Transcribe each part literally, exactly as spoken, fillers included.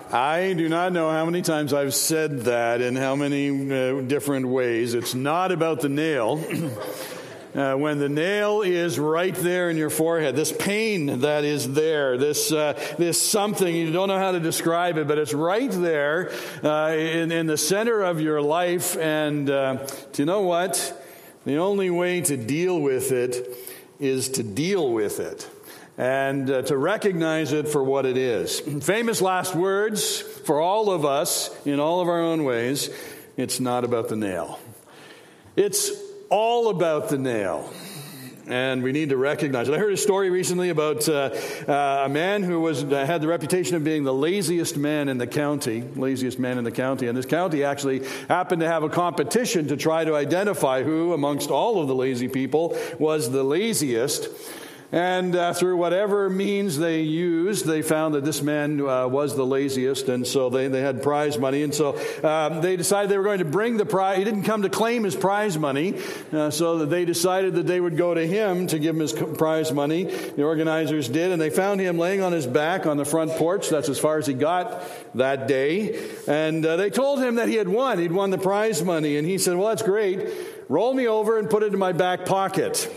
I do not know how many times I've said that in how many uh, different ways. It's not about the nail. Uh, when the nail is right there in your forehead, this pain that is there, this uh, this something, you don't know how to describe it, but it's right there uh, in, in the center of your life. And uh, do you know what? The only way to deal with it is to deal with it. And uh, to recognize it for what it is. Famous last words for all of us in all of our own ways. It's not about the nail. It's all about the nail. And we need to recognize it. I heard a story recently about uh, uh, a man who was uh, had the reputation of being the laziest man in the county, laziest man in the county. And this county actually happened to have a competition to try to identify who, amongst all of the lazy people, was the laziest. And uh, through whatever means they used, they found that this man uh, was the laziest, and so they, they had prize money. And so um, they decided they were going to bring the prize. He didn't come to claim his prize money, uh, so that they decided that they would go to him to give him his prize money. The organizers did, and they found him laying on his back on the front porch. That's as far as he got that day. And uh, they told him that he had won. He'd won the prize money. And he said, well, that's great. Roll me over and put it in my back pocket.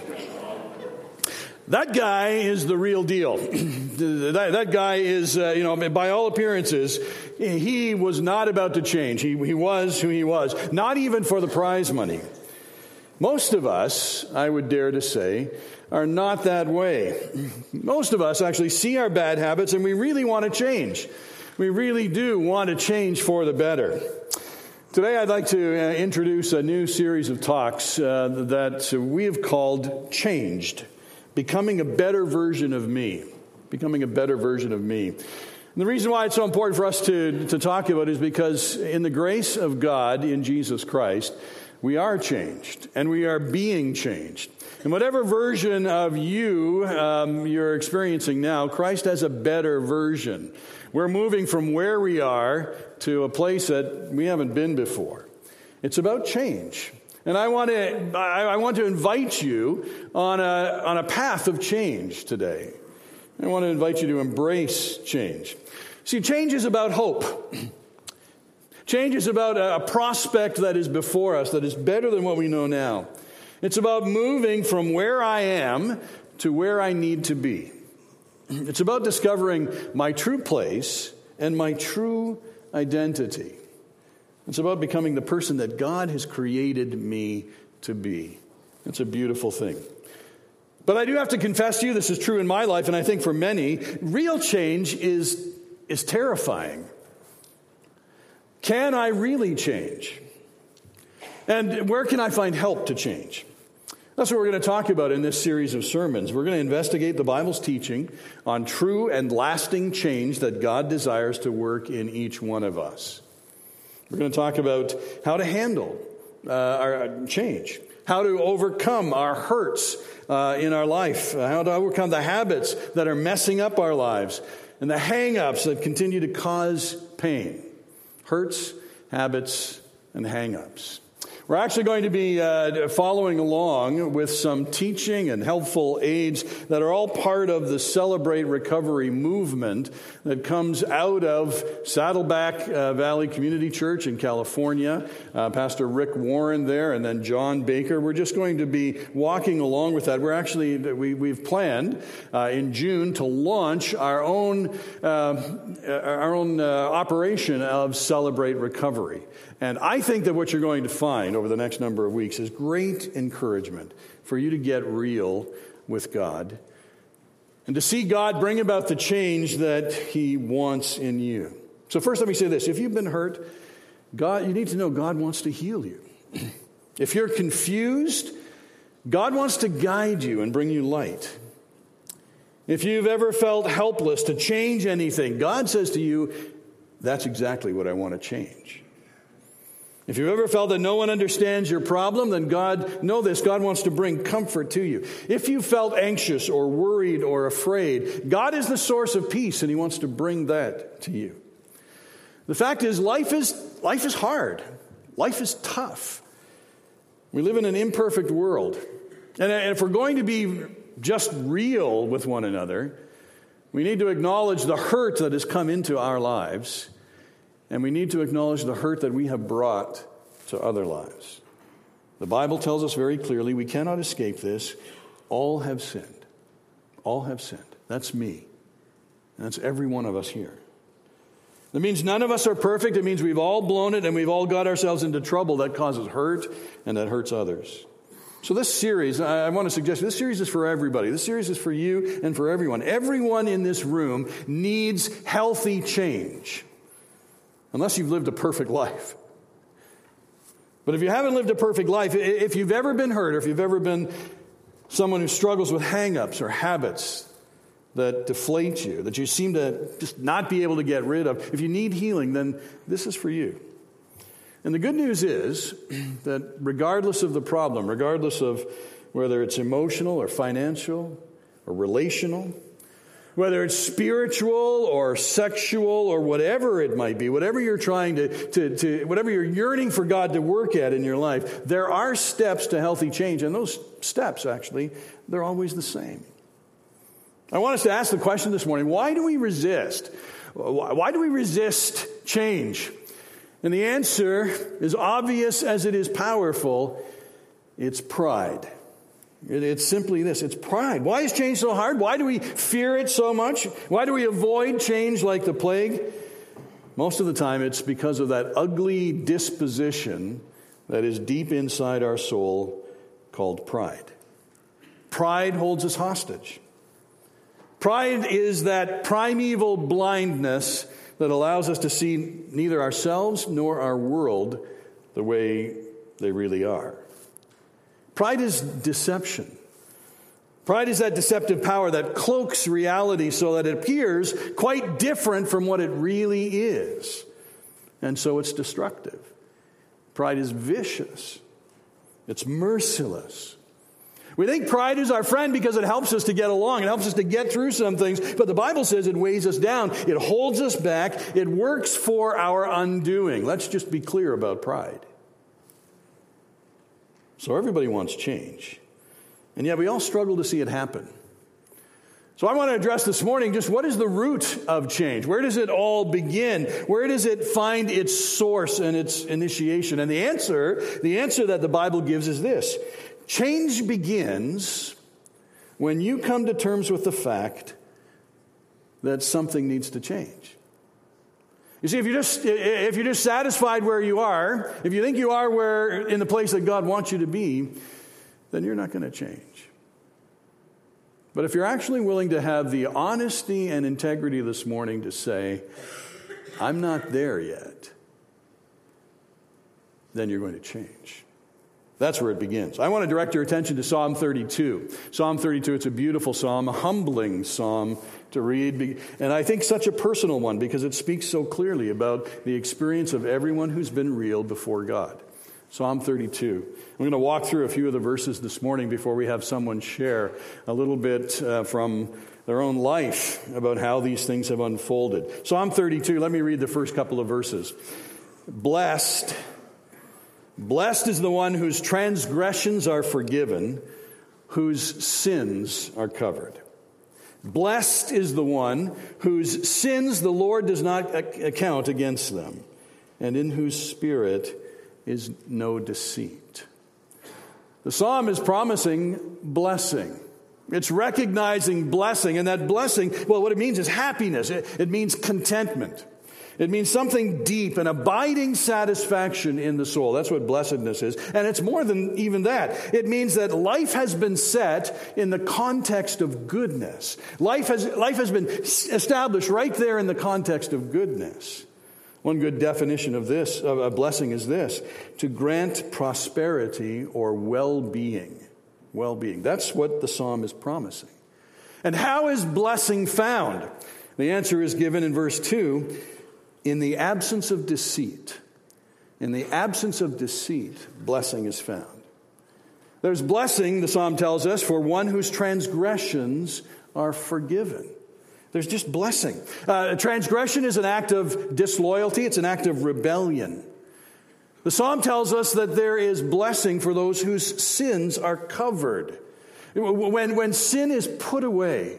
That guy is the real deal. that, that guy is, uh, you know, by all appearances, he was not about to change. He, he was who he was, not even for the prize money. Most of us, I would dare to say, are not that way. Most of us actually see our bad habits and we really want to change. We really do want to change for the better. Today I'd like to uh, introduce a new series of talks uh, that we have called Changed. Becoming a better version of me. Becoming a better version of me. And the reason why it's so important for us to, to talk about it is because in the grace of God in Jesus Christ, we are changed and we are being changed. And whatever version of you um, you're experiencing now, Christ has a better version. We're moving from where we are to a place that we haven't been before. It's about change. And I want to I want to invite you on a on a path of change today. I want to invite you to embrace change. See, change is about hope. Change is about a prospect that is before us that is better than what we know now. It's about moving from where I am to where I need to be. It's about discovering my true place and my true identity. It's about becoming the person that God has created me to be. It's a beautiful thing. But I do have to confess to you, this is true in my life, and I think for many, real change is, is terrifying. Can I really change? And where can I find help to change? That's what we're going to talk about in this series of sermons. We're going to investigate the Bible's teaching on true and lasting change that God desires to work in each one of us. We're going to talk about how to handle uh, our change, how to overcome our hurts uh, in our life, uh, how to overcome the habits that are messing up our lives, and the hang-ups that continue to cause pain. Hurts, habits, and hang-ups. We're actually going to be uh, following along with some teaching and helpful aids that are all part of the Celebrate Recovery movement that comes out of Saddleback uh, Valley Community Church in California. Uh, Pastor Rick Warren there, and then John Baker. We're just going to be walking along with that. We're actually, we, we've planned uh, in June to launch our own, uh, our own uh, operation of Celebrate Recovery. And I think that what you're going to find over the next number of weeks is great encouragement for you to get real with God and to see God bring about the change that He wants in you. So first, let me say this. If you've been hurt, God, you need to know God wants to heal you. If you're confused, God wants to guide you and bring you light. If you've ever felt helpless to change anything, God says to you, that's exactly what I want to change. If you've ever felt that no one understands your problem, then God, know this, God wants to bring comfort to you. If you felt anxious or worried or afraid, God is the source of peace and He wants to bring that to you. The fact is, life is, life is hard. Life is tough. We live in an imperfect world. And if we're going to be just real with one another, we need to acknowledge the hurt that has come into our lives and we need to acknowledge the hurt that we have brought to other lives. The Bible tells us very clearly we cannot escape this. All have sinned. All have sinned. That's me. And that's every one of us here. That means none of us are perfect. It means we've all blown it and we've all got ourselves into trouble that causes hurt and that hurts others. So this series, I want to suggest, this series is for everybody. This series is for you and for everyone. Everyone in this room needs healthy change. Unless you've lived a perfect life. But if you haven't lived a perfect life, if you've ever been hurt, or if you've ever been someone who struggles with hang-ups or habits that deflate you, that you seem to just not be able to get rid of, if you need healing, then this is for you. And the good news is that regardless of the problem, regardless of whether it's emotional or financial or relational, whether it's spiritual or sexual or whatever it might be, whatever you're trying to, to, to, whatever you're yearning for God to work at in your life, there are steps to healthy change. And those steps, actually, they're always the same. I want us to ask the question this morning, why do we resist? Why do we resist change? And the answer, as obvious as it is powerful, it's pride. It's simply this. It's pride. Why is change so hard? Why do we fear it so much? Why do we avoid change like the plague? Most of the time, it's because of that ugly disposition that is deep inside our soul called pride. Pride holds us hostage. Pride is that primeval blindness that allows us to see neither ourselves nor our world the way they really are. Pride is deception. Pride is that deceptive power that cloaks reality so that it appears quite different from what it really is. And so it's destructive. Pride is vicious. It's merciless. We think pride is our friend because it helps us to get along. It helps us to get through some things. But the Bible says it weighs us down. It holds us back. It works for our undoing. Let's just be clear about pride. So everybody wants change. And yet we all struggle to see it happen. So I want to address this morning just what is the root of change? Where does it all begin? Where does it find its source and its initiation? And the answer, the answer that the Bible gives is this. Change begins when you come to terms with the fact that something needs to change. You see, if you're just if you're just satisfied where you are, if you think you are where in the place that God wants you to be, then you're not going to change. But if you're actually willing to have the honesty and integrity this morning to say, I'm not there yet, then you're going to change. That's where it begins. I want to direct your attention to Psalm thirty-two. Psalm thirty-two, it's a beautiful psalm, a humbling psalm to read. And I think such a personal one because it speaks so clearly about the experience of everyone who's been real before God. Psalm thirty-two. I'm going to walk through a few of the verses this morning before we have someone share a little bit uh, from their own life about how these things have unfolded. Psalm thirty-two, let me read the first couple of verses. Blessed... Blessed is the one whose transgressions are forgiven, whose sins are covered. Blessed is the one whose sins the Lord does not account against them, and in whose spirit is no deceit. The psalm is promising blessing. It's recognizing blessing, and that blessing, well, what it means is happiness. It, it means contentment. It means something deep, an abiding satisfaction in the soul. That's what blessedness is. And it's more than even that. It means that life has been set in the context of goodness. Life has, life has been established right there in the context of goodness. One good definition of this, of a blessing, is this: to grant prosperity or well-being. Well-being. That's what the psalm is promising. And how is blessing found? The answer is given in verse two. In the absence of deceit, in the absence of deceit, blessing is found. There's blessing, the psalm tells us, for one whose transgressions are forgiven. There's just blessing. Uh, transgression is an act of disloyalty. It's an act of rebellion. The psalm tells us that there is blessing for those whose sins are covered. When, when sin is put away,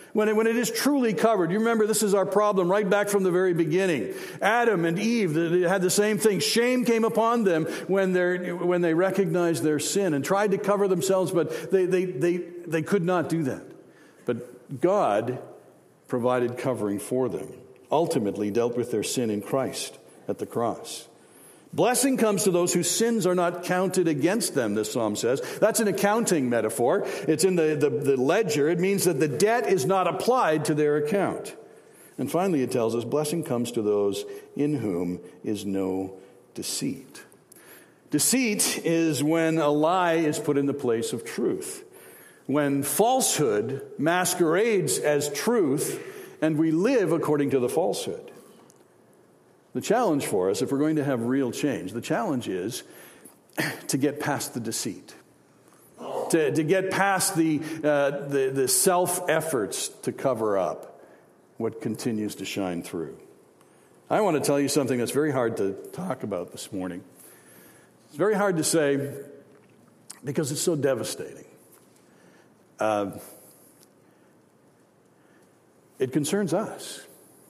When it, when it is truly covered. You remember, this is our problem right back from the very beginning. Adam and Eve, they had the same thing. Shame came upon them when, they're, when they recognized their sin and tried to cover themselves, but they, they, they, they could not do that. But God provided covering for them, ultimately dealt with their sin in Christ at the cross. Blessing comes to those whose sins are not counted against them, this psalm says. That's an accounting metaphor. It's in the, the, the ledger. It means that the debt is not applied to their account. And finally, it tells us blessing comes to those in whom is no deceit. Deceit is when a lie is put in the place of truth. When falsehood masquerades as truth and we live according to the falsehood. The challenge for us, if we're going to have real change, the challenge is to get past the deceit, to, to get past the, uh, the, the self-efforts to cover up what continues to shine through. I want to tell you something that's very hard to talk about this morning. It's very hard to say because it's so devastating. Uh, it concerns us.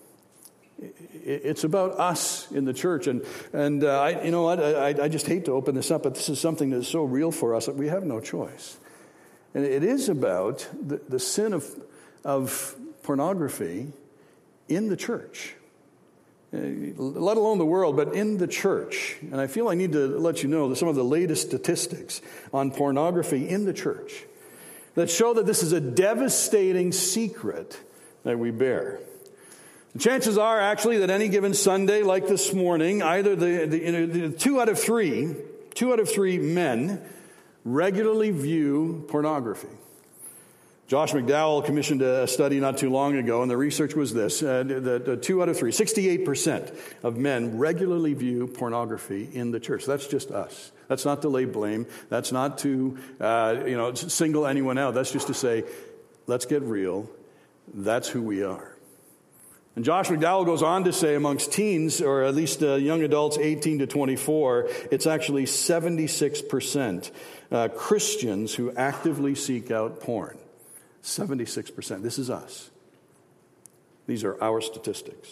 It's about us in the church, and and uh, I, you know what? I, I just hate to open this up, but this is something that's so real for us that we have no choice. And it is about the, the sin of of pornography in the church, let alone the world, but in the church. And I feel I need to let you know that some of the latest statistics on pornography in the church that show that this is a devastating secret that we bear. The chances are actually that any given Sunday, like this morning, either the, the, you know, the two out of three, two out of three men regularly view pornography. Josh McDowell commissioned a study not too long ago, and the research was this, uh, that uh, two out of three, sixty-eight percent of men regularly view pornography in the church. That's just us. That's not to lay blame. That's not to, uh, you know, single anyone out. That's just to say, let's get real. That's who we are. And Josh McDowell goes on to say amongst teens, or at least uh, young adults eighteen to twenty-four, it's actually seventy-six percent uh, Christians who actively seek out porn. seventy-six percent. This is us. These are our statistics.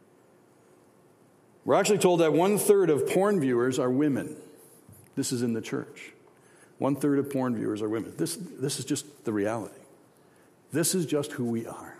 We're actually told that one-third of porn viewers are women. This is in the church. One-third of porn viewers are women. This, this is just the reality. This is just who we are.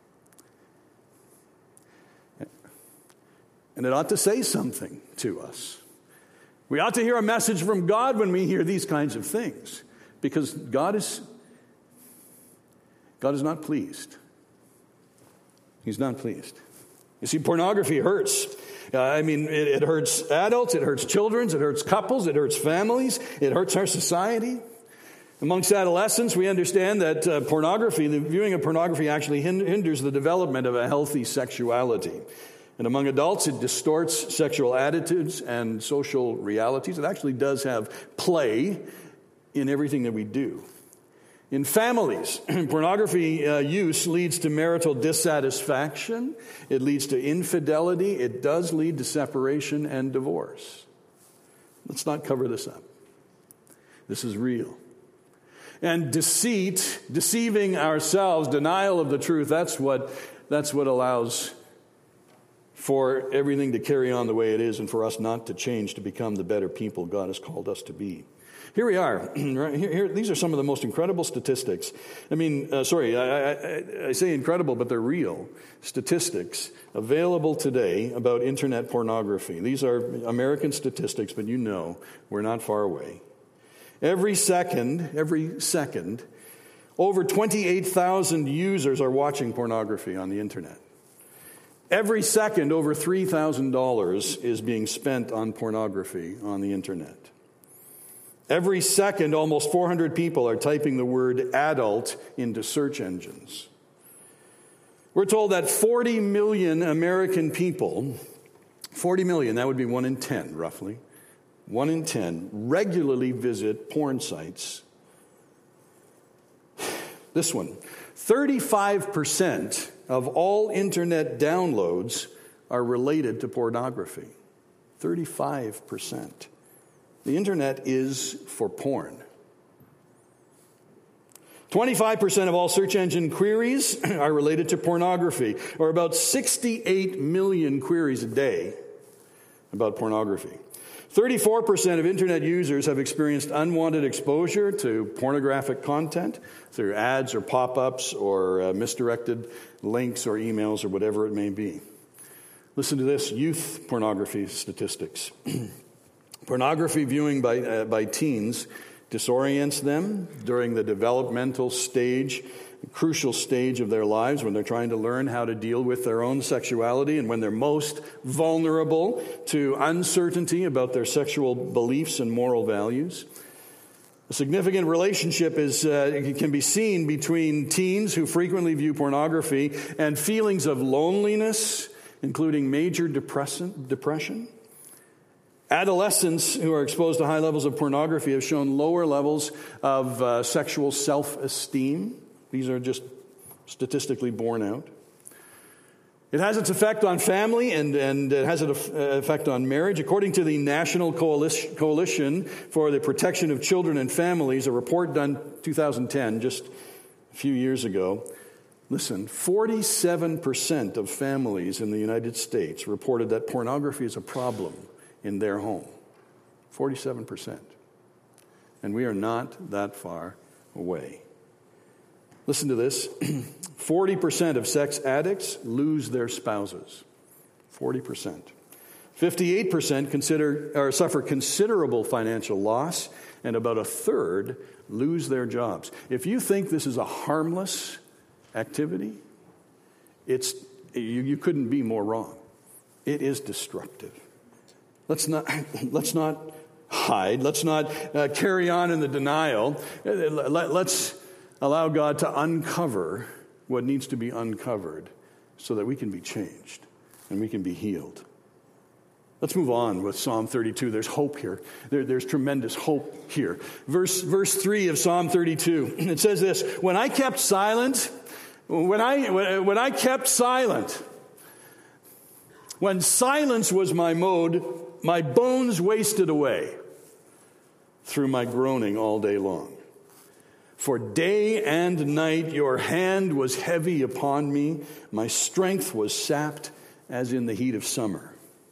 And it ought to say something to us. We ought to hear a message from God when we hear these kinds of things. Because God is, God is not pleased. He's not pleased. You see, pornography hurts. Uh, I mean, it, it hurts adults, it hurts children, it hurts couples, it hurts families, it hurts our society. Amongst adolescents, we understand that uh, pornography, the viewing of pornography actually hinders the development of a healthy sexuality. And among adults, it distorts sexual attitudes and social realities. It actually does have play in everything that we do. In families, pornography uh, use leads to marital dissatisfaction. It leads to infidelity. It does lead to separation and divorce. Let's not cover this up. This is real. And deceit, deceiving ourselves, denial of the truth, that's what, that's what allows for everything to carry on the way it is and for us not to change to become the better people God has called us to be. Here we are. Right here, here, these are some of the most incredible statistics. I mean, uh, sorry, I, I, I say incredible, but they're real statistics available today about internet pornography. These are American statistics, but you know we're not far away. Every second, every second, over twenty-eight thousand users are watching pornography on the internet. Every second, over three thousand dollars is being spent on pornography on the internet. Every second, almost four hundred people are typing the word adult into search engines. We're told that forty million American people, forty million, that would be one in ten, roughly, one in ten, regularly visit porn sites. This one, thirty-five percent of all internet downloads are related to pornography. thirty-five percent. The internet is for porn. twenty-five percent of all search engine queries are related to pornography, or about sixty-eight million queries a day about pornography. thirty-four percent of internet users have experienced unwanted exposure to pornographic content through ads or pop-ups or uh, misdirected links or emails or whatever it may be. Listen to this, youth pornography statistics. Pornography viewing by, uh, by teens disorients them during the developmental stage, crucial stage of their lives when they're trying to learn how to deal with their own sexuality and when they're most vulnerable to uncertainty about their sexual beliefs and moral values. A significant relationship is uh, can be seen between teens who frequently view pornography and feelings of loneliness, including major depression. depression. Adolescents who are exposed to high levels of pornography have shown lower levels of uh, sexual self-esteem. These are just statistically borne out. It has its effect on family and, and it has an effect on marriage. According to the National Coalition for the Protection of Children and Families, a report done two thousand ten, just a few years ago, listen, forty-seven percent of families in the United States reported that pornography is a problem in their home. forty-seven percent. And we are not that far away. Listen to this. forty percent of sex addicts lose their spouses. forty percent. fifty-eight percent consider or suffer considerable financial loss, and about a third lose their jobs. If you think this is a harmless activity, it's you, you couldn't be more wrong. It is destructive. Let's not let's not hide. Let's not uh, carry on in the denial. Let, let's allow God to uncover what needs to be uncovered so that we can be changed and we can be healed. Let's move on with Psalm thirty-two. There's hope here. There, there's tremendous hope here. Verse, verse three of Psalm thirty-two, it says this, when I kept silent, when I, when I kept silent, when silence was my mode, my bones wasted away through my groaning all day long. For day and night your hand was heavy upon me. My strength was sapped as in the heat of summer.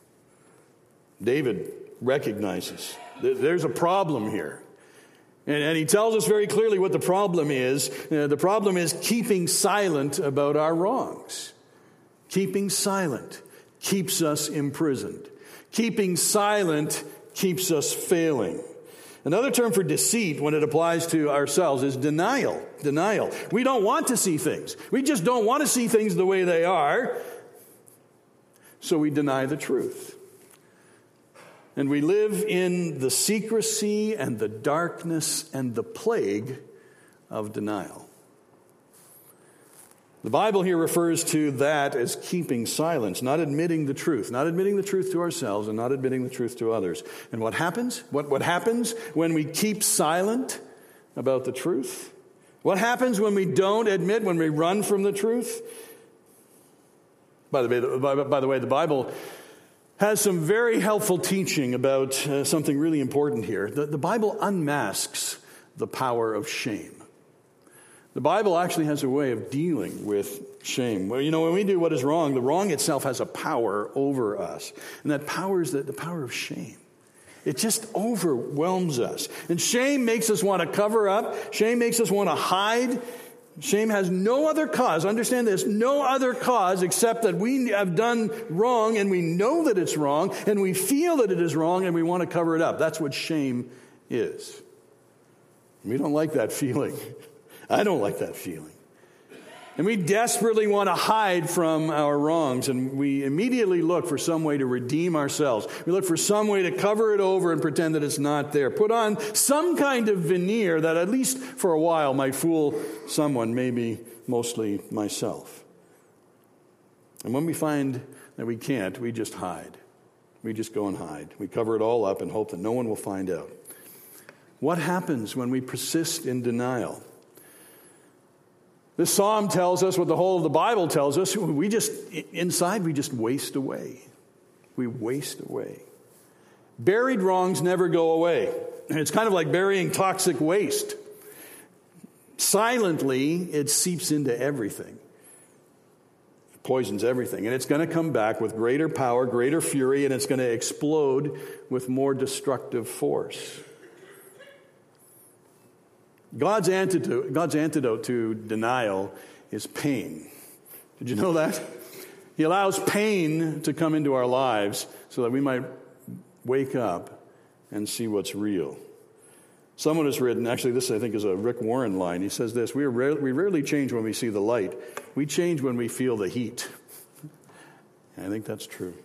David recognizes there's a problem here. And, and he tells us very clearly what the problem is. Uh, the problem is keeping silent about our wrongs. Keeping silent keeps us imprisoned. Keeping silent keeps us failing. Another term for deceit when it applies to ourselves is denial. Denial. We don't want to see things. We just don't want to see things the way they are. So we deny the truth. And we live in the secrecy and the darkness and the plague of denial. The Bible here refers to that as keeping silence, not admitting the truth, not admitting the truth to ourselves and not admitting the truth to others. And what happens? What, what happens when we keep silent about the truth? What happens when we don't admit, when we run from the truth? By the way, by, by the, way the Bible has some very helpful teaching about uh, something really important here. The, the Bible unmasks the power of shame. The Bible actually has a way of dealing with shame. Well, you know, when we do what is wrong, the wrong itself has a power over us. And that power is the, the power of shame. It just overwhelms us. And shame makes us want to cover up. Shame makes us want to hide. Shame has no other cause. Understand this. No other cause except that we have done wrong and we know that it's wrong and we feel that it is wrong and we want to cover it up. That's what shame is. We don't like that feeling. I don't like that feeling. And we desperately want to hide from our wrongs, and we immediately look for some way to redeem ourselves. We look for some way to cover it over and pretend that it's not there. Put on some kind of veneer that at least for a while might fool someone, maybe mostly myself. And when we find that we can't, we just hide. We just go and hide. We cover it all up and hope that no one will find out. What happens when we persist in denial? This psalm tells us what the whole of the Bible tells us. We just, inside, we just waste away. We waste away. Buried wrongs never go away. It's kind of like burying toxic waste. silently, it seeps into everything. It poisons everything. And it's going to come back with greater power, greater fury, and it's going to explode with more destructive force. God's antidote, God's antidote to denial is pain. Did you know that? He allows pain to come into our lives so that we might wake up and see what's real. Someone has written, actually this I think is a Rick Warren line. He says this, we, are rare, we rarely change when we see the light. We change when we feel the heat. And I think that's true.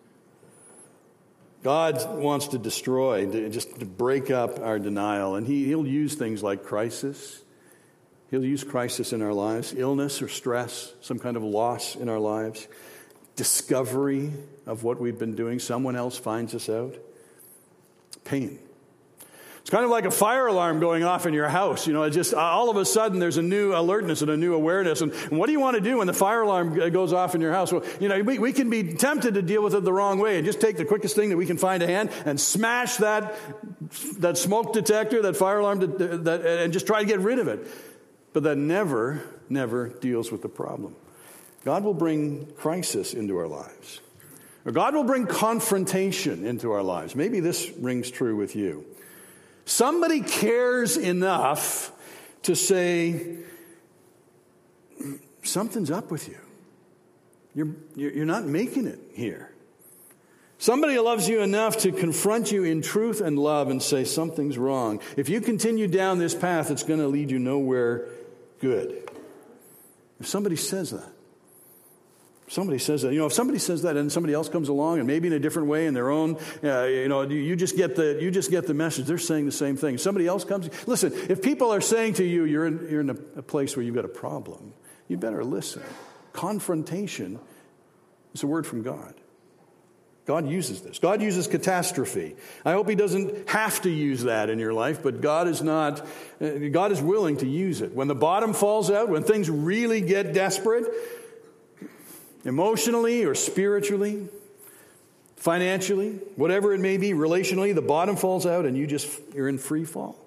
God wants to destroy, to, just to break up our denial. And he, he'll use things like crisis. He'll use crisis in our lives, illness or stress, some kind of loss in our lives, discovery of what we've been doing. Someone else finds us out. Pain. It's kind of like a fire alarm going off in your house. You know, it just all of a sudden there's a new alertness and a new awareness. And, and what do you want to do when the fire alarm goes off in your house? Well, you know, we, we can be tempted to deal with it the wrong way and just take the quickest thing that we can find at hand and smash that that smoke detector, that fire alarm, that, and just try to get rid of it. But that never, never deals with the problem. God will bring crisis into our lives. Or God will bring confrontation into our lives. Maybe this rings true with you. Somebody cares enough to say, something's up with you. You're, you're not making it here. Somebody loves you enough to confront you in truth and love and say, something's wrong. If you continue down this path, it's going to lead you nowhere good. If somebody says that, Somebody says that. You know, if somebody says that and somebody else comes along and maybe in a different way in their own, uh, you know, you just get the you just get the message. They're saying the same thing. Somebody else comes. Listen, if people are saying to you, you're in, you're in a, a place where you've got a problem, you better listen. Confrontation is a word from God. God uses this. God uses catastrophe. I hope he doesn't have to use that in your life, but God is not, uh, God is willing to use it. When the bottom falls out, when things really get desperate, emotionally or spiritually, financially, whatever it may be, relationally, the bottom falls out and you just, you're in free fall.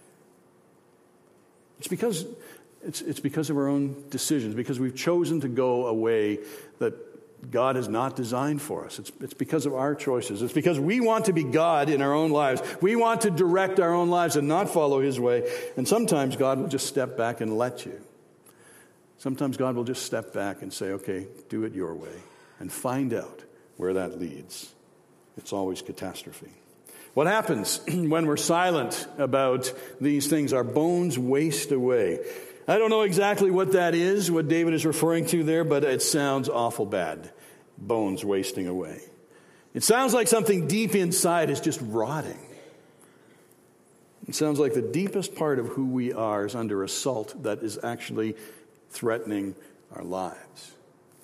It's because, it's, it's because of our own decisions, because we've chosen to go a way that God has not designed for us. It's, it's because of our choices. It's because we want to be God in our own lives. We want to direct our own lives and not follow his way. And sometimes God will just step back and let you. Sometimes God will just step back and say, okay, do it your way, and find out where that leads. It's always catastrophe. What happens when we're silent about these things? Our bones waste away. I don't know exactly what that is, what David is referring to there, but it sounds awful bad. Bones wasting away. It sounds like something deep inside is just rotting. It sounds like the deepest part of who we are is under assault that is actually threatening our lives.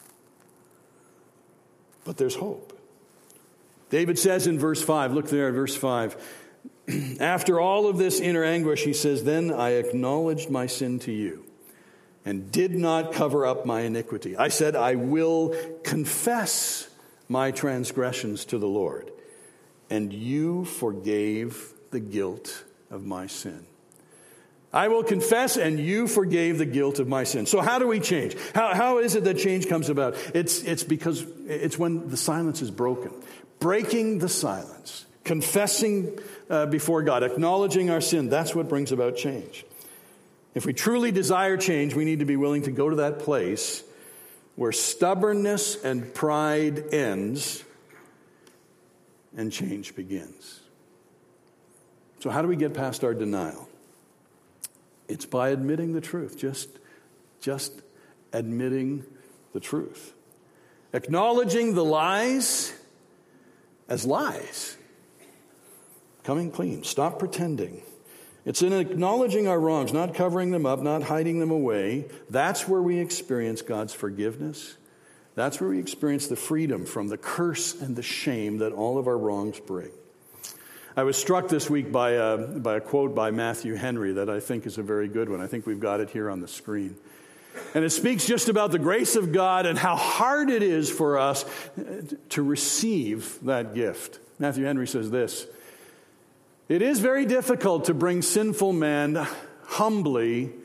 But there's hope. David says in verse five, look there at verse five, after all of this inner anguish, he says, then I acknowledged my sin to you and did not cover up my iniquity. I said, I will confess my transgressions to the Lord, and you forgave the guilt of my sin. I will confess, and you forgave the guilt of my sin. So how do we change? How, how is it that change comes about? It's, it's because it's when the silence is broken. Breaking the silence. Confessing uh, before God. Acknowledging our sin. That's what brings about change. If we truly desire change, we need to be willing to go to that place where stubbornness and pride ends and change begins. So how do we get past our denial? It's by admitting the truth, just, just admitting the truth. Acknowledging the lies as lies. Coming clean. Stop pretending. It's in acknowledging our wrongs, not covering them up, not hiding them away. That's where we experience God's forgiveness. That's where we experience the freedom from the curse and the shame that all of our wrongs bring. I was struck this week by a, by a quote by Matthew Henry that I think is a very good one. I think we've got it here on the screen. And it speaks just about the grace of God and how hard it is for us to receive that gift. Matthew Henry says this, it is very difficult to bring sinful man humbly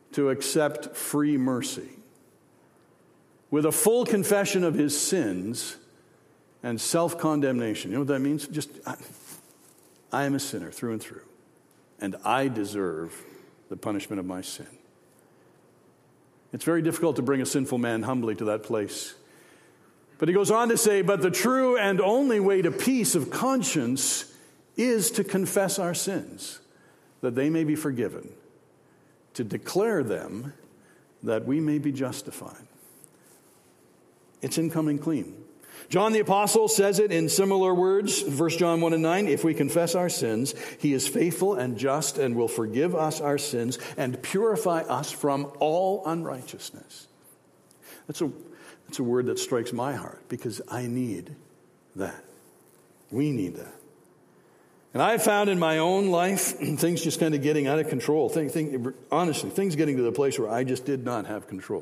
to accept free mercy with a full confession of his sins and self-condemnation. You know what that means? Just, I, I am a sinner through and through, and I deserve the punishment of my sin. It's very difficult to bring a sinful man humbly to that place. But he goes on to say, but the true and only way to peace of conscience is to confess our sins, that they may be forgiven, to declare them, that we may be justified. It's in coming clean. John the Apostle says it in similar words, First John one and nine, if we confess our sins, he is faithful and just and will forgive us our sins and purify us from all unrighteousness. That's a, that's a word that strikes my heart because I need that. We need that. And I found in my own life, things just kind of getting out of control. Think, think, honestly, things getting to the place where I just did not have control.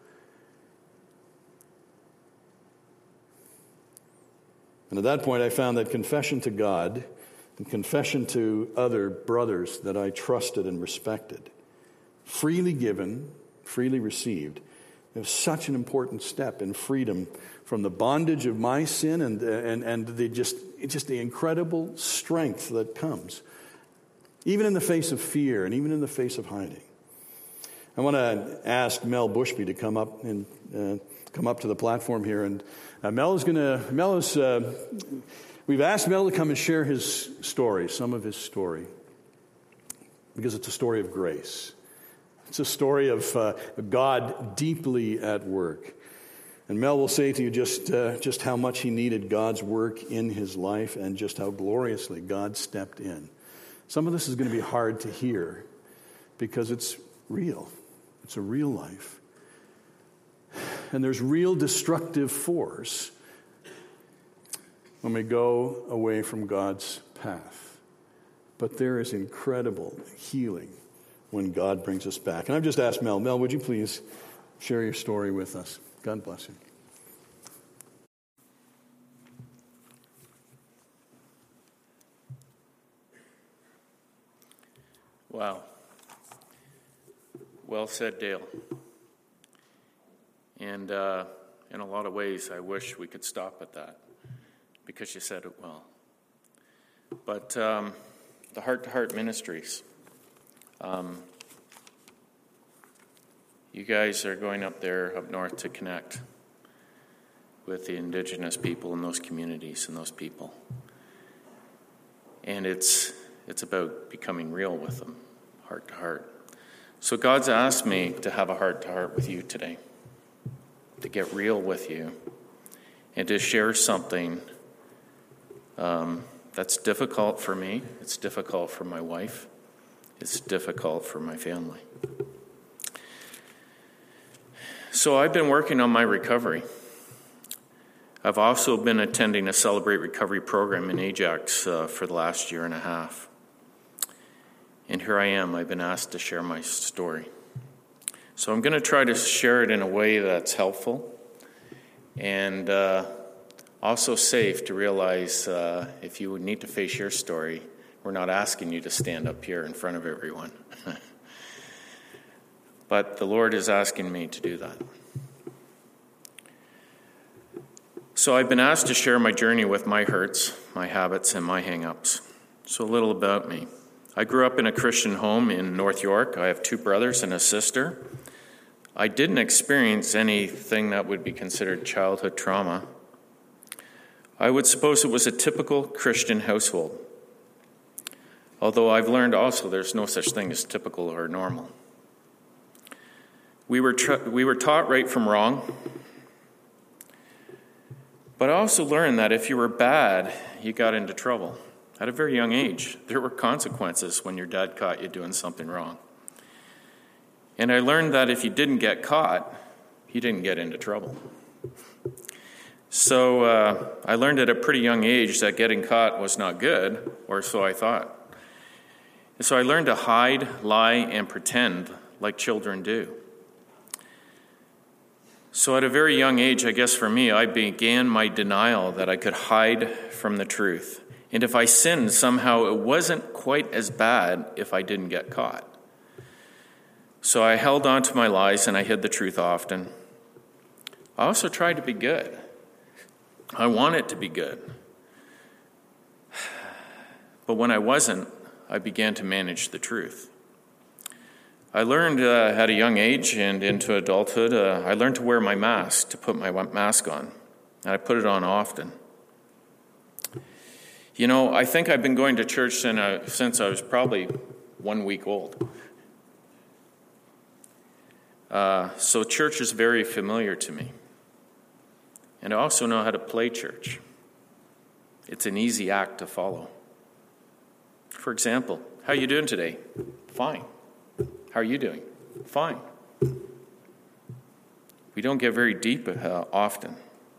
And at that point, I found that confession to God and confession to other brothers that I trusted and respected, freely given, freely received, it was such an important step in freedom from the bondage of my sin and and and the just just the incredible strength that comes, even in the face of fear and even in the face of hiding. I want to ask Mel Bushby to come up and uh, come up to the platform here, and uh, Mel is going to Mel is. Uh, we've asked Mel to come and share his story, some of his story, because it's a story of grace. It's a story of uh, God deeply at work. And Mel will say to you just uh, just how much he needed God's work in his life and just how gloriously God stepped in. Some of this is going to be hard to hear because it's real. It's a real life. And there's real destructive force when we go away from God's path. But there is incredible healing when God brings us back. And I've just asked Mel, Mel, would you please share your story with us? God bless you. Wow. Well said, Dale. And uh, in a lot of ways, I wish we could stop at that because you said it well. But um, the Heart to Heart Ministries, um, you guys are going up there, up north, to connect with the Indigenous people in those communities and those people. And it's it's about becoming real with them, heart to heart. So God's asked me to have a heart to heart with you today, to get real with you, and to share something um, that's difficult for me. It's difficult for my wife. It's difficult for my family. So I've been working on my recovery. I've also been attending a Celebrate Recovery program in Ajax uh, for the last year and a half. And here I am. I've been asked to share my story. So I'm going to try to share it in a way that's helpful and uh, also safe to realize uh, if you would need to face your story, we're not asking you to stand up here in front of everyone. But the Lord is asking me to do that. So I've been asked to share my journey with my hurts, my habits, and my hang-ups. So a little about me. I grew up in a Christian home in North York. I have two brothers and a sister. I didn't experience anything that would be considered childhood trauma. I would suppose it was a typical Christian household. Although I've learned also there's no such thing as typical or normal. We were tra- we were taught right from wrong. But I also learned that if you were bad, you got into trouble. At a very young age, there were consequences when your dad caught you doing something wrong. And I learned that if you didn't get caught, you didn't get into trouble. So uh, I learned at a pretty young age that getting caught was not good, or so I thought. And so I learned to hide, lie, and pretend like children do. So at a very young age, I guess for me, I began my denial that I could hide from the truth. And if I sinned, somehow it wasn't quite as bad if I didn't get caught. So I held on to my lies and I hid the truth often. I also tried to be good. I wanted to be good. But when I wasn't, I began to manage the truth. I learned uh, at a young age and into adulthood, uh, I learned to wear my mask, to put my mask on. And I put it on often. You know, I think I've been going to church since I was probably one week old. Uh, so church is very familiar to me. And I also know how to play church. It's an easy act to follow. For example, how are you doing today? Fine. How are you doing? Fine. We don't get very deep uh, often.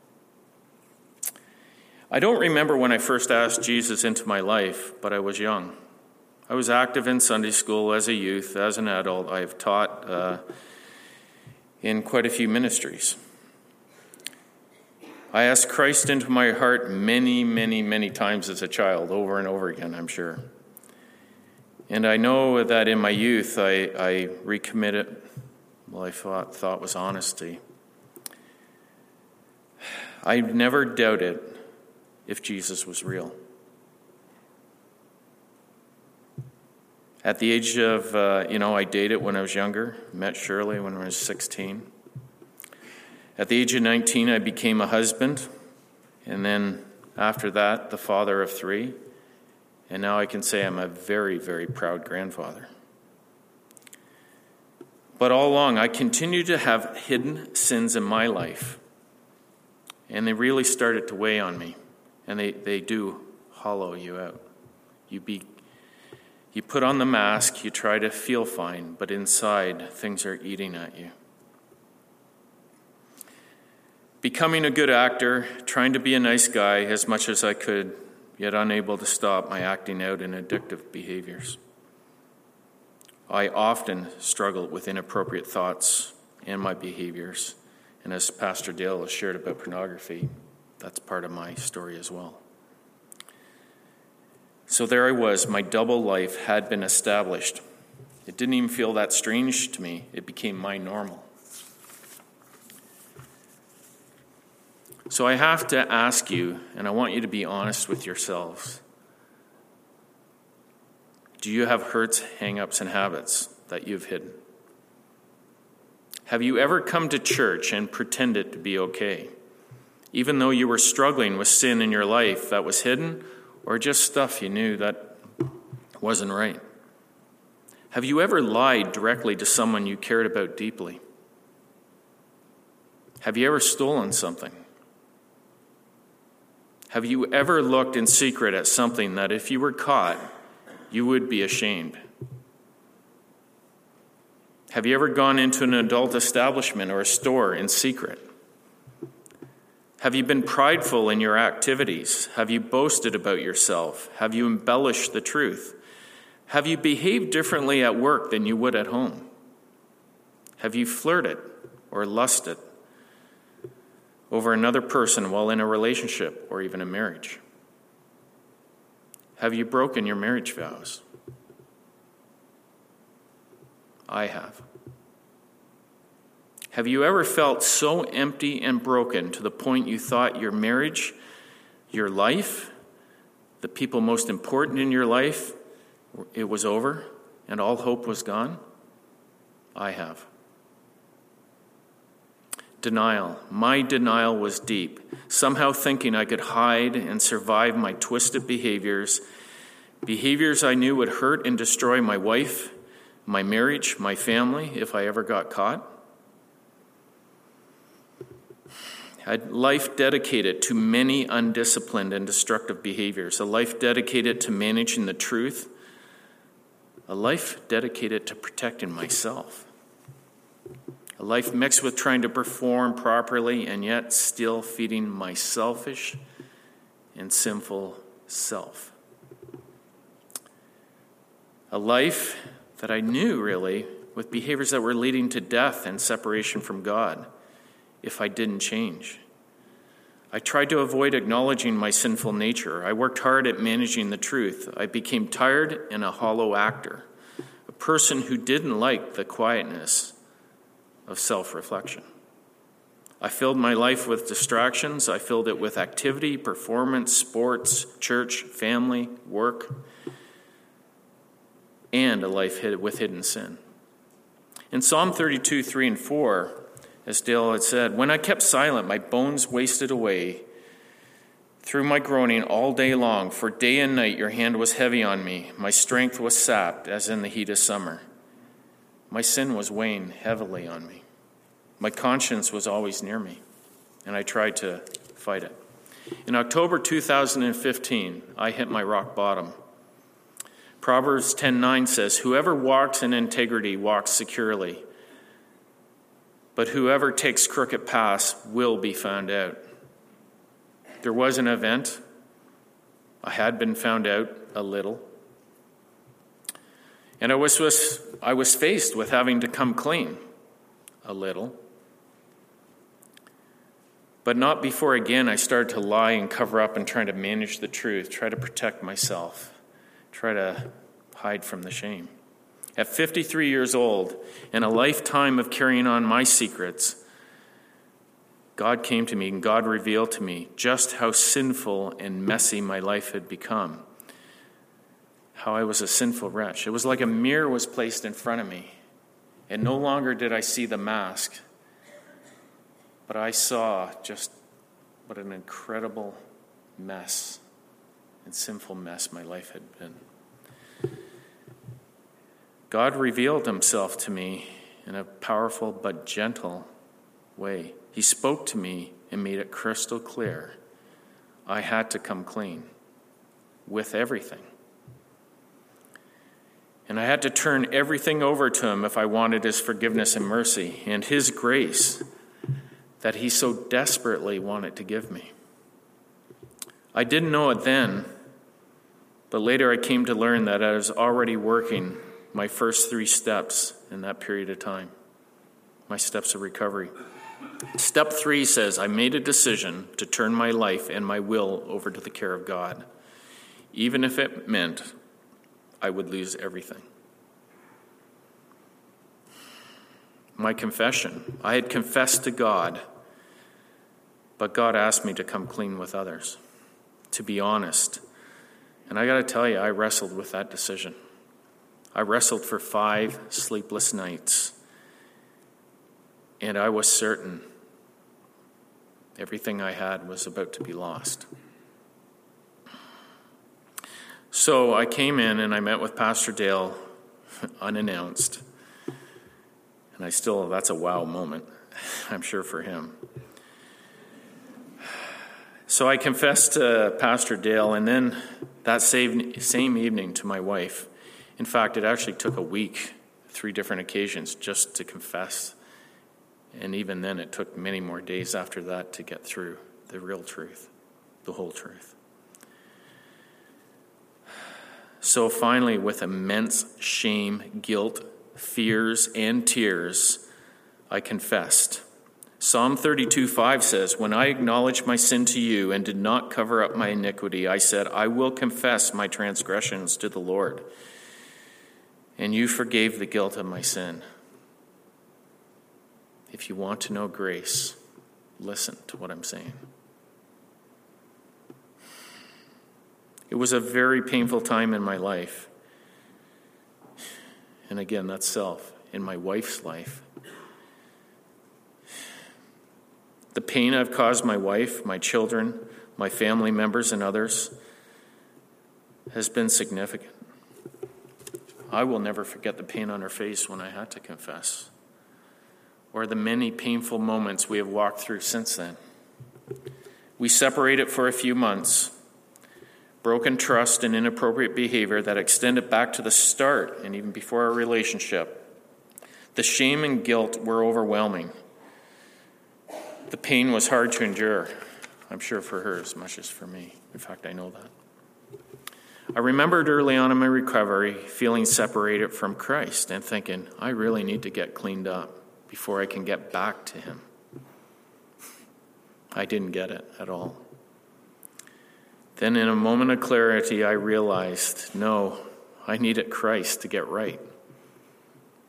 I don't remember when I first asked Jesus into my life, but I was young. I was active in Sunday school as a youth, as an adult. I have taught uh, in quite a few ministries. I asked Christ into my heart many, many, many times as a child, over and over again, I'm sure. And I know that in my youth, I, I recommitted what I thought, thought was honesty. I never doubted if Jesus was real. At the age of, uh, you know, I dated when I was younger, met Shirley when I was sixteen. At the age of nineteen, I became a husband, and then after that, the father of three. And now I can say I'm a very, very proud grandfather. But all along, I continue to have hidden sins in my life. And they really started to weigh on me. And they, they do hollow you out. You be, you put on the mask, you try to feel fine, but inside, things are eating at you. Becoming a good actor, trying to be a nice guy as much as I could, yet unable to stop my acting out in addictive behaviors. I often struggled with inappropriate thoughts and my behaviors. And as Pastor Dale has shared about pornography, that's part of my story as well. So there I was, my double life had been established. It didn't even feel that strange to me. It became my normal. So I have to ask you, and I want you to be honest with yourselves. Do you have hurts, hang-ups, and habits that you've hidden? Have you ever come to church and pretended to be okay, even though you were struggling with sin in your life that was hidden, or just stuff you knew that wasn't right? Have you ever lied directly to someone you cared about deeply? Have you ever stolen something? Have you ever looked in secret at something that if you were caught, you would be ashamed? Have you ever gone into an adult establishment or a store in secret? Have you been prideful in your activities? Have you boasted about yourself? Have you embellished the truth? Have you behaved differently at work than you would at home? Have you flirted or lusted over another person while in a relationship or even a marriage? Have you broken your marriage vows? I have. Have you ever felt so empty and broken to the point you thought your marriage, your life, the people most important in your life, it was over and all hope was gone? I have. Denial. My denial was deep, somehow thinking I could hide and survive my twisted behaviors, behaviors I knew would hurt and destroy my wife, my marriage, my family, if I ever got caught. A life dedicated to many undisciplined and destructive behaviors, a life dedicated to managing the truth, a life dedicated to protecting myself. A life mixed with trying to perform properly and yet still feeding my selfish and sinful self. A life that I knew, really, with behaviors that were leading to death and separation from God if I didn't change. I tried to avoid acknowledging my sinful nature. I worked hard at managing the truth. I became tired and a hollow actor, a person who didn't like the quietness of self-reflection. I filled my life with distractions. I filled it with activity, performance, sports, church, family, work, and a life hid with hidden sin. In Psalm thirty-two, three and four, as Dale had said, when I kept silent, my bones wasted away through my groaning all day long, for day and night your hand was heavy on me. My strength was sapped as in the heat of summer. My sin was weighing heavily on me. My conscience was always near me, and I tried to fight it. In October two thousand fifteen, I hit my rock bottom. Proverbs ten nine says, whoever walks in integrity walks securely, but whoever takes crooked paths will be found out. There was an event. I had been found out a little. And I was, was, I was faced with having to come clean a little. But not before again I started to lie and cover up and try to manage the truth, try to protect myself, try to hide from the shame. At fifty-three years old, in a lifetime of carrying on my secrets, God came to me and God revealed to me just how sinful and messy my life had become, how I was a sinful wretch. It was like a mirror was placed in front of me, and no longer did I see the mask, but I saw just what an incredible mess and sinful mess my life had been. God revealed himself to me in a powerful but gentle way. He spoke to me and made it crystal clear. I had to come clean with everything. And I had to turn everything over to him if I wanted his forgiveness and mercy and his grace that he so desperately wanted to give me. I didn't know it then, but later I came to learn that I was already working my first three steps in that period of time, my steps of recovery. Step three says, I made a decision to turn my life and my will over to the care of God, even if it meant I would lose everything. My confession. I had confessed to God, but God asked me to come clean with others, to be honest. And I got to tell you, I wrestled with that decision. I wrestled for five sleepless nights, and I was certain everything I had was about to be lost. So I came in and I met with Pastor Dale unannounced. And I still, that's a wow moment, I'm sure, for him. So I confessed to Pastor Dale, and then that same, same evening to my wife. In fact, it actually took a week, three different occasions, just to confess. And even then, it took many more days after that to get through the real truth, the whole truth. So finally, with immense shame, guilt, fears, and tears, I confessed. Psalm thirty-two five says, when I acknowledged my sin to you and did not cover up my iniquity, I said, I will confess my transgressions to the Lord. And you forgave the guilt of my sin. If you want to know grace, listen to what I'm saying. It was a very painful time in my life. And again, that's self, in my wife's life. The pain I've caused my wife, my children, my family members, and others has been significant. I will never forget the pain on her face when I had to confess, or the many painful moments we have walked through since then. We separated for a few months. Broken trust and inappropriate behavior that extended back to the start and even before our relationship. The shame and guilt were overwhelming. The pain was hard to endure, I'm sure for her as much as for me. In fact, I know that. I remembered early on in my recovery feeling separated from Christ and thinking, I really need to get cleaned up before I can get back to him. I didn't get it at all. Then in a moment of clarity, I realized, no, I needed Christ to get right.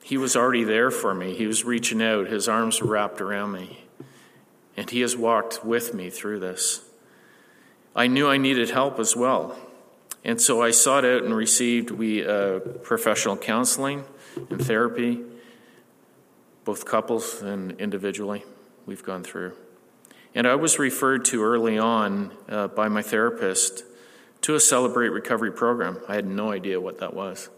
He was already there for me. He was reaching out. His arms were wrapped around me. And he has walked with me through this. I knew I needed help as well. And so I sought out and received we uh, professional counseling and therapy, both couples and individually. We've gone through. And I was referred to early on uh, by my therapist to a Celebrate Recovery program. I had no idea what that was.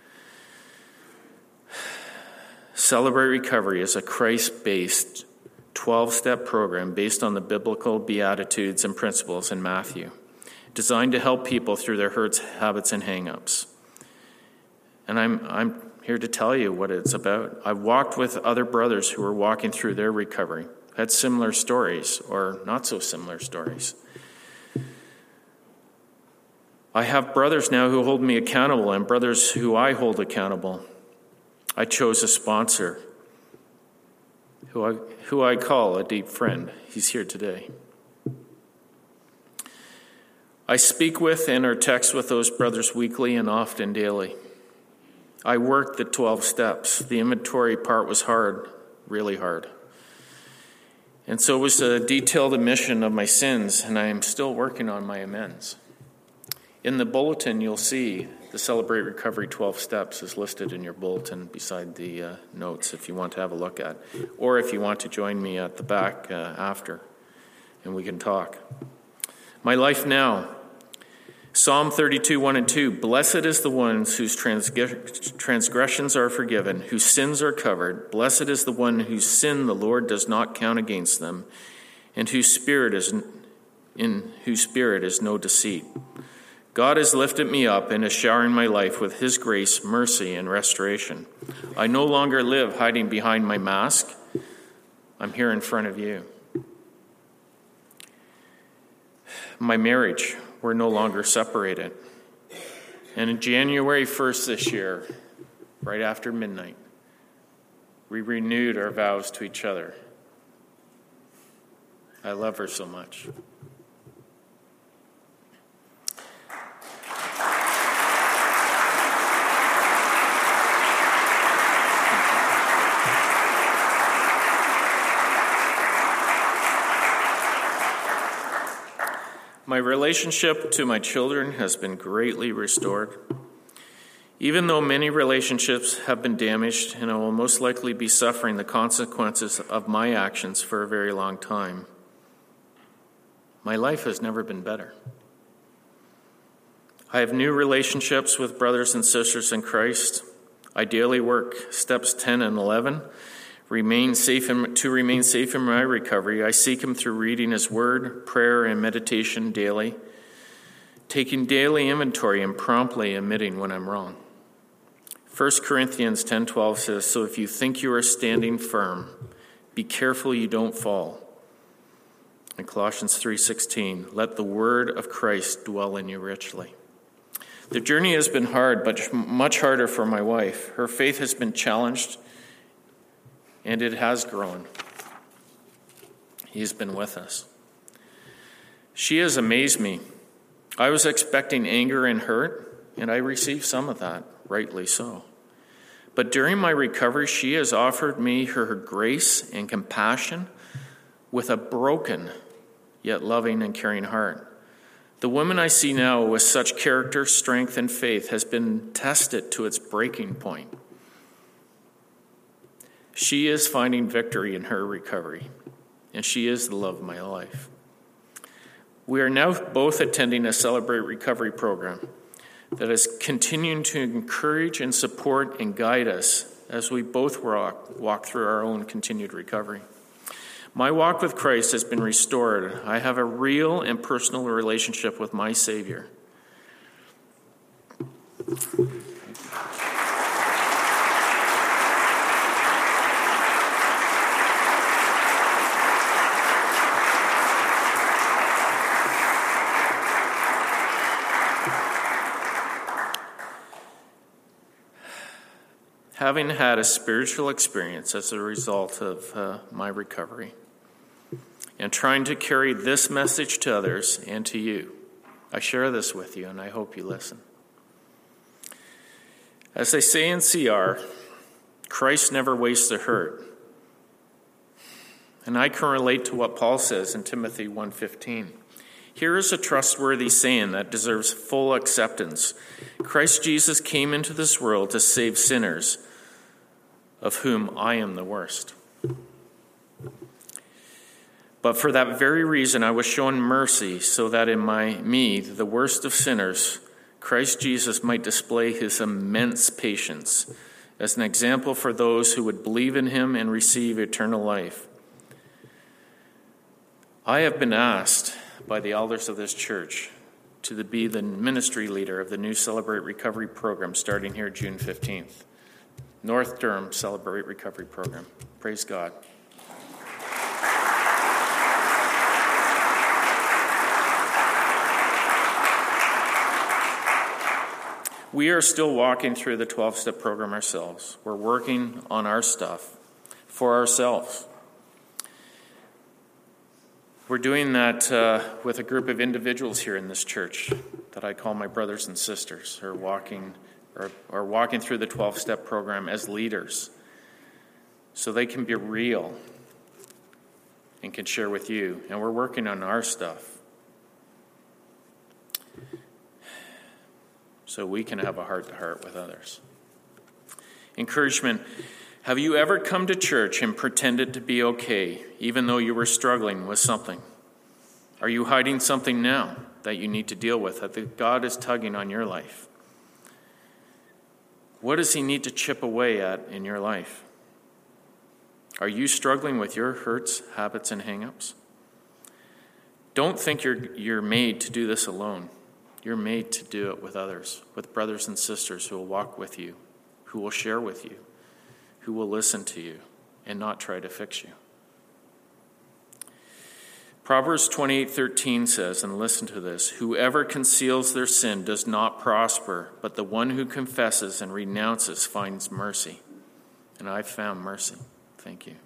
Celebrate Recovery is a Christ-based twelve-step program based on the biblical beatitudes and principles in Matthew, designed to help people through their hurts, habits, and hang-ups. And I'm I'm here to tell you what it's about. I've walked with other brothers who were walking through their recovery, had similar stories or not so similar stories. I have brothers now who hold me accountable and brothers who I hold accountable. I chose a sponsor who I, who I call a deep friend. He's here today. I speak with and or text with those brothers weekly and often daily. I worked the twelve steps. The inventory part was hard, really hard. And so it was a detailed admission of my sins, and I am still working on my amends. In the bulletin, you'll see the Celebrate Recovery twelve Steps is listed in your bulletin beside the uh, notes if you want to have a look at, or if you want to join me at the back uh, after, and we can talk. My life now. Psalm thirty-two, one and two. Blessed is the ones whose transg- transgressions are forgiven, whose sins are covered. Blessed is the one whose sin the Lord does not count against them, and whose spirit is in whose spirit is no deceit. God has lifted me up and is showering my life with his grace, mercy, and restoration. I no longer live hiding behind my mask. I'm here in front of you. My marriage, we're no longer separated. And on January first this year, right after midnight, we renewed our vows to each other. I love her so much. My relationship to my children has been greatly restored. Even though many relationships have been damaged, and I will most likely be suffering the consequences of my actions for a very long time, my life has never been better. I have new relationships with brothers and sisters in Christ. I daily work steps ten and eleven. Remain safe in, to remain safe in my recovery, I seek him through reading his word, prayer, and meditation daily, taking daily inventory and promptly admitting when I'm wrong. First Corinthians ten twelve says, so if you think you are standing firm, be careful you don't fall. And Colossians three sixteen, let the word of Christ dwell in you richly. The journey has been hard, but much harder for my wife. Her faith has been challenged, and it has grown. He's been with us. She has amazed me. I was expecting anger and hurt, and I received some of that, rightly so. But during my recovery, she has offered me her grace and compassion with a broken, yet loving and caring heart. The woman I see now with such character, strength, and faith has been tested to its breaking point. She is finding victory in her recovery, and she is the love of my life. We are now both attending a Celebrate Recovery program that is continuing to encourage and support and guide us as we both walk, walk through our own continued recovery. My walk with Christ has been restored. I have a real and personal relationship with my Savior. Having had a spiritual experience as a result of uh, my recovery and trying to carry this message to others and to you, I share this with you, and I hope you listen. As they say in C R, Christ never wastes a hurt. And I can relate to what Paul says in Timothy one fifteen. Here is a trustworthy saying that deserves full acceptance. Christ Jesus came into this world to save sinners, of whom I am the worst. But for that very reason I was shown mercy, so that in my me, the worst of sinners, Christ Jesus might display his immense patience as an example for those who would believe in him and receive eternal life. I have been asked by the elders of this church to be the ministry leader of the new Celebrate Recovery program starting here June fifteenth. North Durham Celebrate Recovery program. Praise God. We are still walking through the twelve-step program ourselves. We're working on our stuff for ourselves. We're doing that uh, with a group of individuals here in this church that I call my brothers and sisters, who are walking, or, or walking through the twelve-step program as leaders, so they can be real and can share with you. And we're working on our stuff, so we can have a heart-to-heart with others. Encouragement. Have you ever come to church and pretended to be okay, even though you were struggling with something? Are you hiding something now that you need to deal with, that God is tugging on your life? What does he need to chip away at in your life? Are you struggling with your hurts, habits, and hang-ups? Don't think you're, you're made to do this alone. You're made to do it with others, with brothers and sisters who will walk with you, who will share with you, who will listen to you and not try to fix you. Proverbs twenty-eight thirteen says, and listen to this, whoever conceals their sin does not prosper, but the one who confesses and renounces finds mercy. And I've found mercy. Thank you.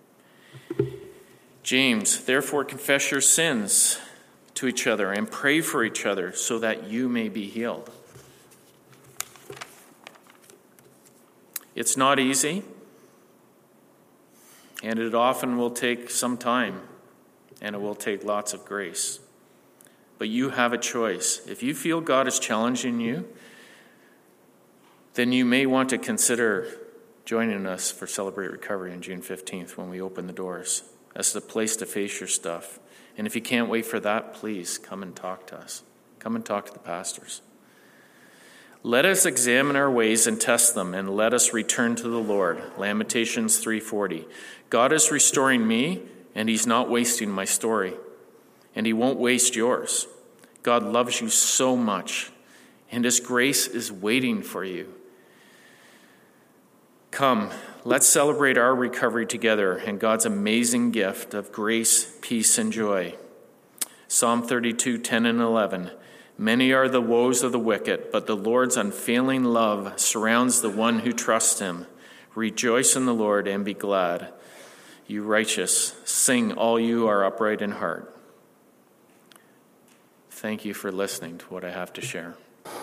James, therefore confess your sins to each other and pray for each other so that you may be healed. It's not easy, and it often will take some time, and it will take lots of grace. But you have a choice. If you feel God is challenging you, then you may want to consider joining us for Celebrate Recovery on June fifteenth when we open the doors. That's the place to face your stuff. And if you can't wait for that, please come and talk to us. Come and talk to the pastors. Let us examine our ways and test them, and let us return to the Lord. Lamentations three forty. God is restoring me, and he's not wasting my story. And he won't waste yours. God loves you so much, and his grace is waiting for you. Come, let's celebrate our recovery together and God's amazing gift of grace, peace, and joy. Psalm thirty-two ten and eleven. Many are the woes of the wicked, but the Lord's unfailing love surrounds the one who trusts him. Rejoice in the Lord and be glad. You righteous, sing all you are upright in heart. Thank you for listening to what I have to share.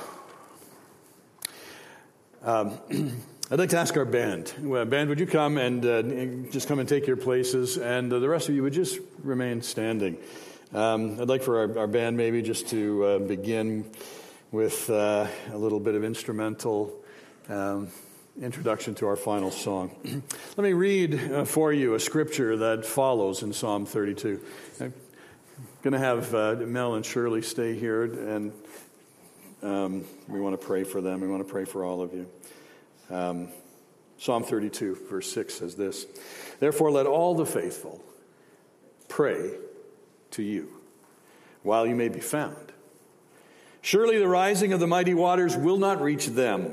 Um, I'd like to ask our band. Well, band, would you come and uh, just come and take your places, and uh, the rest of you would just remain standing. Um, I'd like for our, our band maybe just to uh, begin with uh, a little bit of instrumental um, introduction to our final song. Let me read uh, for you a scripture that follows in Psalm thirty-two. I'm going to have uh, Mel and Shirley stay here, and um, we want to pray for them. We want to pray for all of you. Um, Psalm thirty-two, verse six says this, therefore let all the faithful pray to you while you may be found. Surely the rising of the mighty waters will not reach them.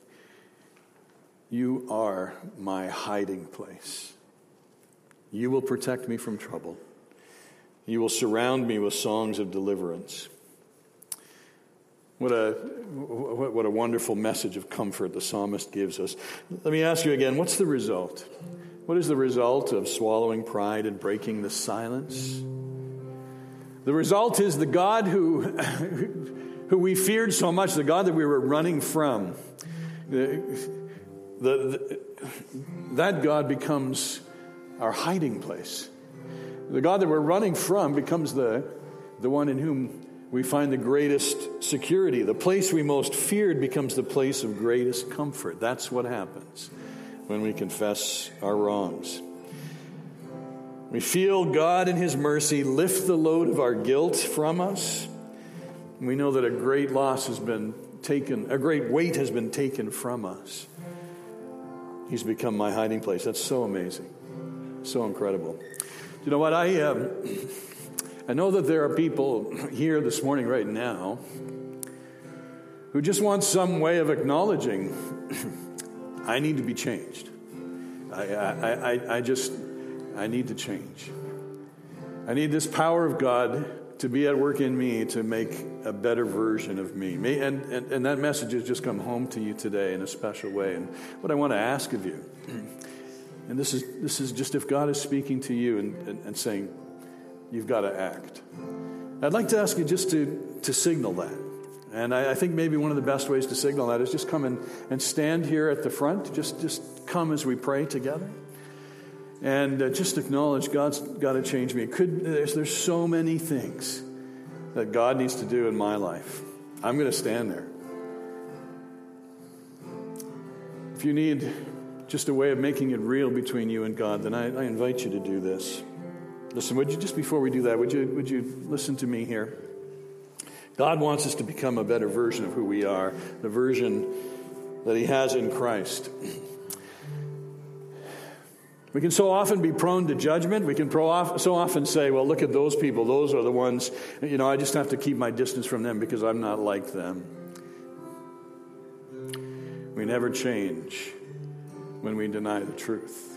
You are my hiding place. You will protect me from trouble. You will surround me with songs of deliverance. What a what a wonderful message of comfort the psalmist gives us. Let me ask you again, what's the result? What is the result of swallowing pride and breaking the silence? The result is the God who, who we feared so much, the God that we were running from, the, the, that God becomes our hiding place. The God that we're running from becomes the, the one in whom we find the greatest security. The place we most feared becomes the place of greatest comfort. That's what happens when we confess our wrongs. We feel God in His mercy lift the load of our guilt from us. We know that a great loss has been taken, a great weight has been taken from us. He's become my hiding place. That's so amazing, so incredible. You know what? I um, I know that there are people here this morning, right now, who just want some way of acknowledging I need to be changed. I, I, I, I just I need to change. I need this power of God to be at work in me to make a better version of me. And, and, and that message has just come home to you today in a special way. And what I want to ask of you, and this is this is just if God is speaking to you and, and, and saying, you've got to act. I'd like to ask you just to, to signal that. And I, I think maybe one of the best ways to signal that is just come and, and stand here at the front. Just, just come as we pray together. And uh, just acknowledge God's got to change me. It could, there's, there's so many things that God needs to do in my life. I'm going to stand there. If you need just a way of making it real between you and God, then I, I invite you to do this. Listen, would you, just before we do that, would you, would you listen to me here? God wants us to become a better version of who we are, the version that He has in Christ. We can so often be prone to judgment. We can pro- so often say, well, look at those people. Those are the ones, you know, I just have to keep my distance from them because I'm not like them. We never change when we deny the truth.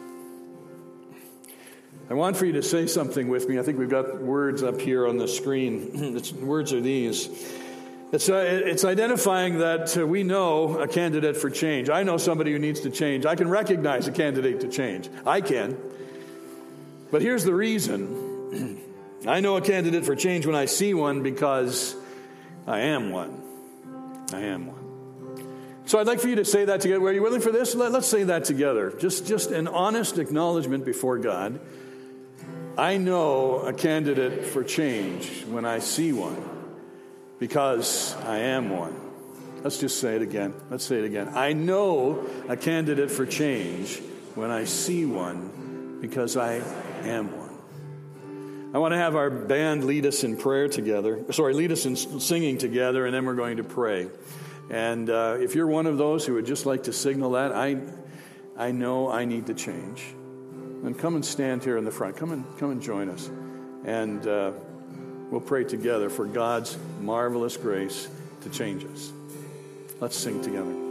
I want for you to say something with me. I think we've got words up here on the screen. The words are these. It's, uh, it's identifying that uh, we know a candidate for change. I know somebody who needs to change. I can recognize a candidate to change. I can. But here's the reason. I know a candidate for change when I see one because I am one. I am one. So I'd like for you to say that together. Are you willing for this? Let, let's say that together. Just, just an honest acknowledgement before God. I know a candidate for change when I see one because I am one. Let's just say it again. Let's say it again. I know a candidate for change when I see one because I am one. I want to have our band lead us in prayer together. Sorry, lead us in singing together, and then we're going to pray. And uh, if you're one of those who would just like to signal that, I, I know I need to change. Then come and stand here in the front. Come and come and join us, and uh, we'll pray together for God's marvelous grace to change us. Let's sing together.